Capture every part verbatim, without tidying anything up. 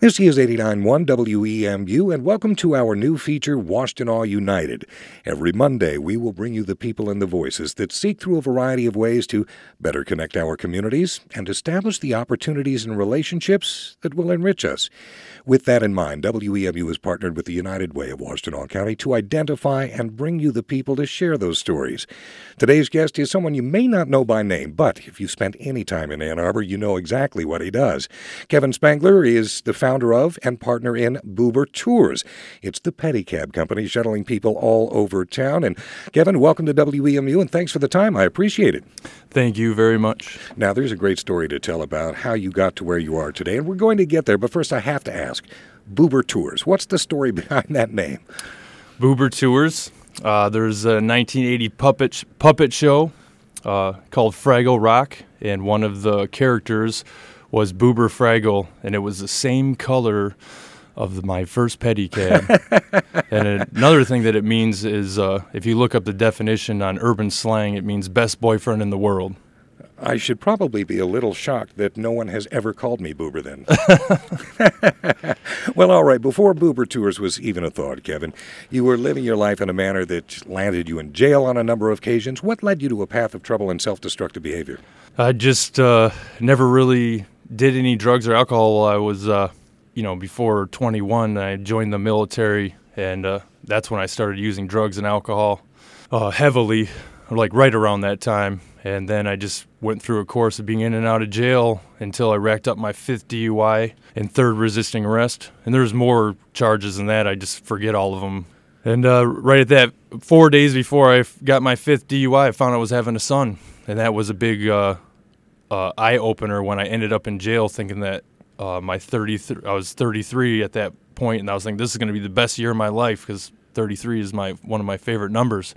This is eighty-nine point one W E M U, and welcome to our new feature, Washtenaw United. Every Monday, we will bring you the people and the voices that seek through a variety of ways to better connect our communities and establish the opportunities and relationships that will enrich us. With that in mind, W E M U has partnered with the United Way of Washtenaw County to identify and bring you the people to share those stories. Today's guest is someone you may not know by name, but if you spent any time in Ann Arbor, you know exactly what he does. Kevin Spangler is the founder of and partner in Boober Tours. It's the pedicab company shuttling people all over town. And Kevin, welcome to W E M U, and thanks for the time. I appreciate it. Thank you very much. Now, there's a great story to tell about how you got to where you are today, and we're going to get there. But first, I have to ask, Boober Tours, what's the story behind that name? Boober Tours. Uh, there's a nineteen eighty puppet sh- puppet show uh, called Fraggle Rock, and one of the characters was Boober Fraggle, and it was the same color of the, my first pedicab. And another thing that it means is, uh, if you look up the definition on urban slang, it means best boyfriend in the world. I should probably be a little shocked that no one has ever called me Boober then. Well, all right, before Boober Tours was even a thought, Kevin, you were living your life in a manner that landed you in jail on a number of occasions. What led you to a path of trouble and self-destructive behavior? I just uh, never really did any drugs or alcohol. I was, uh, you know, before twenty-one, I joined the military, and uh, that's when I started using drugs and alcohol uh, heavily, like right around that time. And then I just went through a course of being in and out of jail until I racked up my fifth D U I and third resisting arrest. And there's more charges than that. I just forget all of them. And uh, right at that, four days before I f- got my fifth D U I, I found I was having a son. And that was a big uh, uh, eye-opener when I ended up in jail, thinking that uh, my thirty, I was thirty-three at that point, and I was thinking this is going to be the best year of my life because thirty-three is my one of my favorite numbers.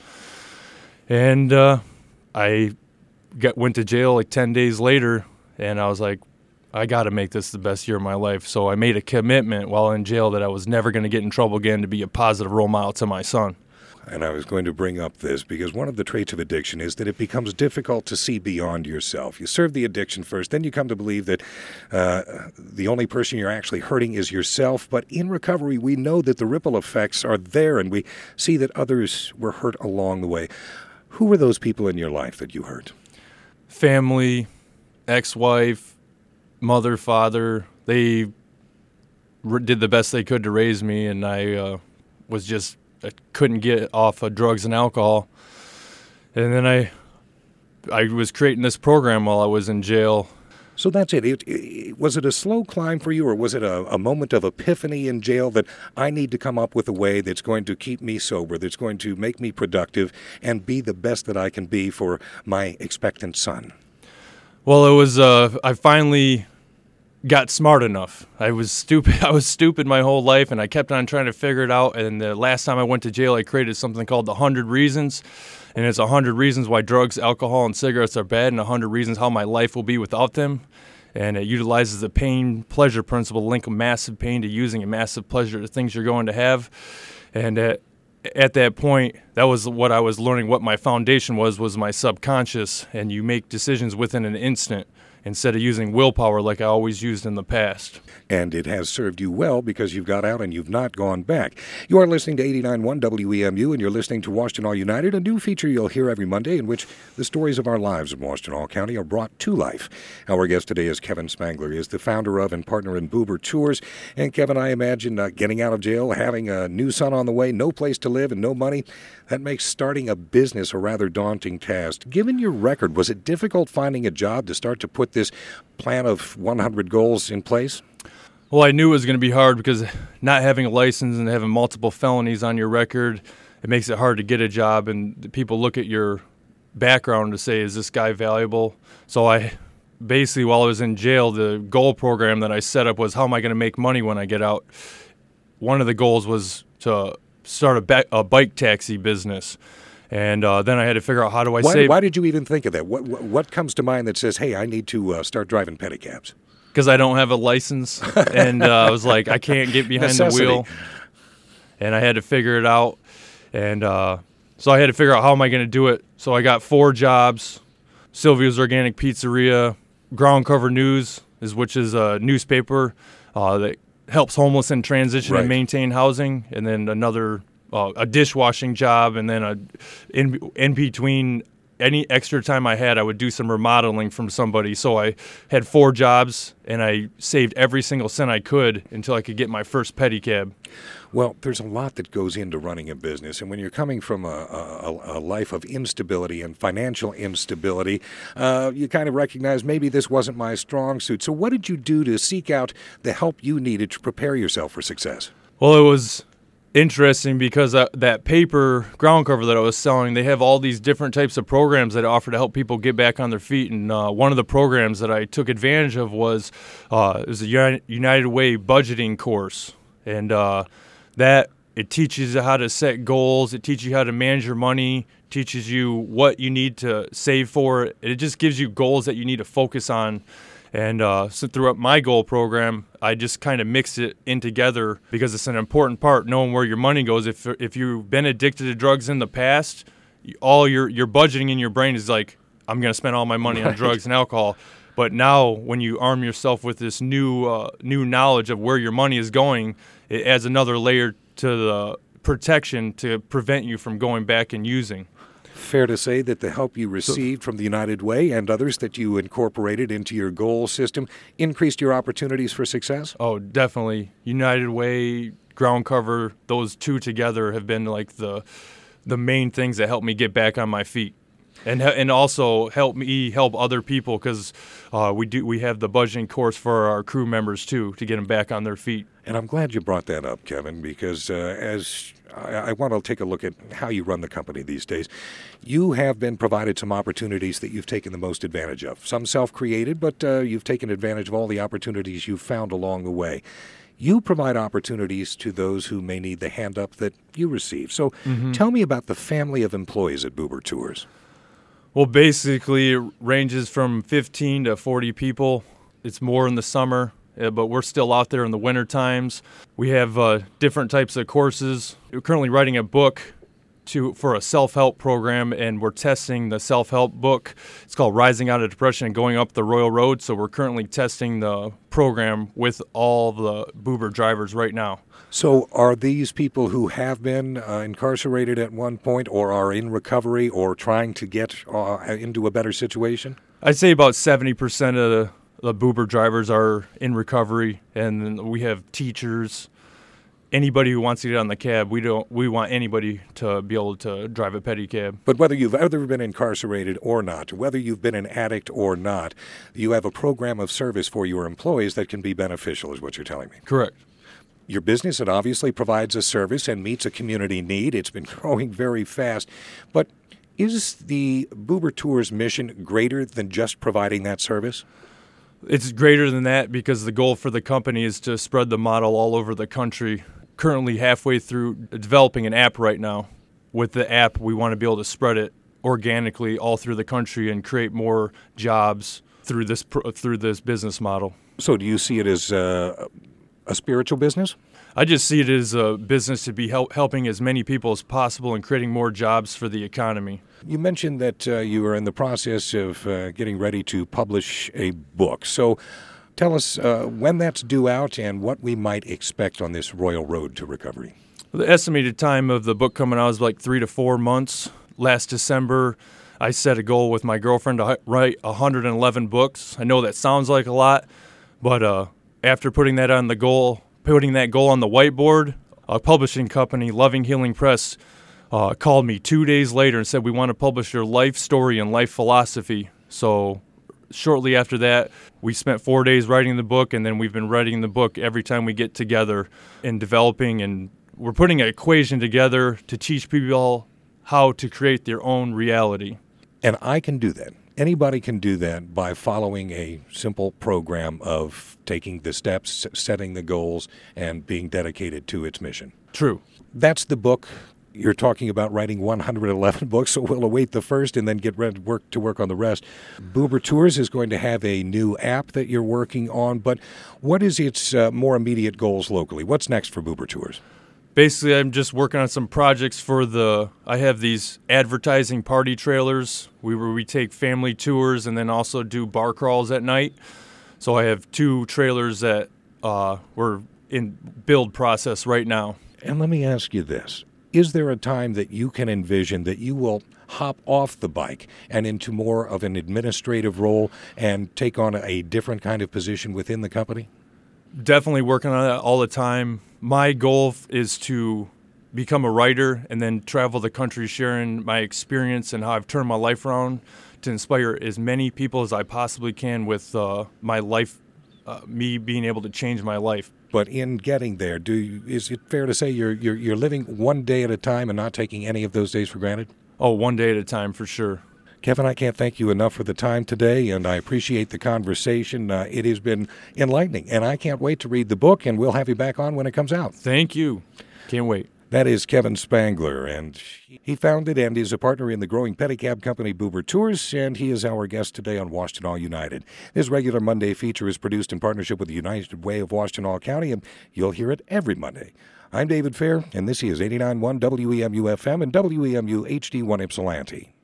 And uh, I got went to jail like ten days later, and I was like, I got to make this the best year of my life. So I made a commitment while in jail that I was never going to get in trouble again, to be a positive role model to my son. And I was going to bring up this because one of the traits of addiction is that it becomes difficult to see beyond yourself. You serve the addiction first, then you come to believe that uh, the only person you're actually hurting is yourself. But in recovery, we know that the ripple effects are there, and we see that others were hurt along the way. Who were those people in your life that you hurt? Family, ex-wife, mother, father. They r- did the best they could to raise me, and I uh, was just I couldn't get off of drugs and alcohol. And then I I was creating this program while I was in jail. So that's it. It, it. Was it a slow climb for you, or was it a, a moment of epiphany in jail that I need to come up with a way that's going to keep me sober, that's going to make me productive, and be the best that I can be for my expectant son? Well, it was, uh, I finally got smart enough. I was stupid. I was stupid my whole life, and I kept on trying to figure it out. And the last time I went to jail, I created something called the one hundred Reasons. And it's one hundred reasons why drugs, alcohol, and cigarettes are bad, and one hundred reasons how my life will be without them. And it utilizes the pain-pleasure principle to link a massive pain to using a massive pleasure to things you're going to have. And at, at that point, that was what I was learning. What my foundation was, was my subconscious. And you make decisions within an instant instead of using willpower like I always used in the past. And it has served you well because you've got out and you've not gone back. You are listening to eighty-nine point one W E M U, and you're listening to Washtenaw United, a new feature you'll hear every Monday in which the stories of our lives in Washtenaw County are brought to life. Our guest today is Kevin Spangler. He is the founder of and partner in Boober Tours. And Kevin, I imagine uh, getting out of jail, having a new son on the way, no place to live, and no money, that makes starting a business a rather daunting task. Given your record, was it difficult finding a job to start to put this plan of one hundred goals in place? Well, I knew it was going to be hard because not having a license and having multiple felonies on your record, it makes it hard to get a job, and people look at your background to say, is this guy valuable? So I basically, while I was in jail, the goal program that I set up was, how am I going to make money when I get out? One of the goals was to start a, ba- a bike taxi business. And uh, then I had to figure out, how do I why, save? Why did you even think of that? What, what, what comes to mind that says, hey, I need to uh, start driving pedicabs? Because I don't have a license, and uh, I was like, I can't get behind Necessity. the wheel, and I had to figure it out, and uh, so I had to figure out, how am I going to do it? So I got four jobs: Sylvia's Organic Pizzeria, Ground Cover News, is which is a newspaper uh, that helps homeless in transition Right. and maintain housing, and then another uh, a dishwashing job, and then a in in between any extra time I had, I would do some remodeling from somebody. So I had four jobs, and I saved every single cent I could until I could get my first pedicab. Well, there's a lot that goes into running a business, and when you're coming from a, a, a life of instability and financial instability, uh, you kind of recognize maybe this wasn't my strong suit. So what did you do to seek out the help you needed to prepare yourself for success? Well, it was interesting because uh, that paper ground cover that I was selling, they have all these different types of programs that offer to help people get back on their feet. And uh, one of the programs that I took advantage of was uh, it was a Uni- United Way budgeting course. And uh, that it teaches you how to set goals. It teaches you how to manage your money, teaches you what you need to save for. It just gives you goals that you need to focus on. And uh, so throughout my goal program, I just kind of mixed it in together because it's an important part, knowing where your money goes. If if you've been addicted to drugs in the past, all your, your budgeting in your brain is like, I'm going to spend all my money on Right. drugs and alcohol. But now when you arm yourself with this new uh, new knowledge of where your money is going, it adds another layer to the protection to prevent you from going back and using. Fair to say that the help you received from the United Way and others that you incorporated into your goal system increased your opportunities for success? Oh, definitely. United Way, ground cover, those two together have been like the the main things that helped me get back on my feet. And and also help me help other people because uh, we do we have the budgeting course for our crew members too to get them back on their feet. And I'm glad you brought that up, Kevin, because uh, as I, I want to take a look at how you run the company these days, you have been provided some opportunities that you've taken the most advantage of. Some self-created, but uh, you've taken advantage of all the opportunities you've found along the way. You provide opportunities to those who may need the hand up that you receive. So Mm-hmm. tell me about the family of employees at Buber Tours. Well, basically, it ranges from fifteen to forty people. It's more in the summer, uh, but we're still out there in the winter times. We have uh, different types of courses. We're currently writing a book to for a self-help program, and we're testing the self-help book. It's called Rising Out of Depression and Going Up the Royal Road. So we're currently testing the program with all the Buber drivers right now. So are these people who have been uh, incarcerated at one point or are in recovery or trying to get uh, into a better situation? I'd say about seventy percent of the, the Buber drivers are in recovery, and then we have teachers. Anybody who wants to get on the cab, we don't. We want anybody to be able to drive a pedicab. But whether you've ever been incarcerated or not, whether you've been an addict or not, you have a program of service for your employees that can be beneficial, is what you're telling me. Correct. Your business, it obviously provides a service and meets a community need. It's been growing very fast. But is the Buber Tours mission greater than just providing that service? It's greater than that because the goal for the company is to spread the model all over the country. Currently halfway through developing an app right now. With the app, we want to be able to spread it organically all through the country and create more jobs through this pro- through this business model. So do you see it as uh, a spiritual business? I just see it as a business to be help, helping as many people as possible and creating more jobs for the economy. You mentioned that uh, you are in the process of uh, getting ready to publish a book. So tell us uh, when that's due out and what we might expect on this royal road to recovery. The estimated time of the book coming out is like three to four months. Last December, I set a goal with my girlfriend to hi- write one hundred eleven books. I know that sounds like a lot, but uh, after putting that on the goal, putting that goal on the whiteboard, a publishing company, Loving Healing Press, uh, called me two days later and said, we want to publish your life story and life philosophy. So shortly after that, we spent four days writing the book, and then we've been writing the book every time we get together and developing, and we're putting an equation together to teach people how to create their own reality. And I can do that. Anybody can do that by following a simple program of taking the steps, setting the goals, and being dedicated to its mission. True. That's the book. You're talking about writing one hundred eleven books, so we'll await the first and then get ready to work, to work on the rest. Buber Tours is going to have a new app that you're working on, but what is its uh, more immediate goals locally? What's next for Buber Tours? Basically, I'm just working on some projects for the, I have these advertising party trailers we, where we take family tours and then also do bar crawls at night. So I have two trailers that uh, we're in build process right now. And let me ask you this. Is there a time that you can envision that you will hop off the bike and into more of an administrative role and take on a different kind of position within the company? Definitely working on that all the time. My goal is to become a writer and then travel the country sharing my experience and how I've turned my life around to inspire as many people as I possibly can with uh, my life, uh, me being able to change my life. But in getting there, do you, is it fair to say you're, you're you're living one day at a time and not taking any of those days for granted? Oh, one day at a time for sure. Kevin, I can't thank you enough for the time today, and I appreciate the conversation. Uh, it has been enlightening, and I can't wait to read the book, and we'll have you back on when it comes out. Thank you. Can't wait. That is Kevin Spangler, and he founded and is a partner in the growing pedicab company Buber Tours, and he is our guest today on Washtenaw United. This regular Monday feature is produced in partnership with the United Way of Washtenaw County, and you'll hear it every Monday. I'm David Fair, and this is eighty-nine point one W E M U F M and W E M U H D one Ypsilanti.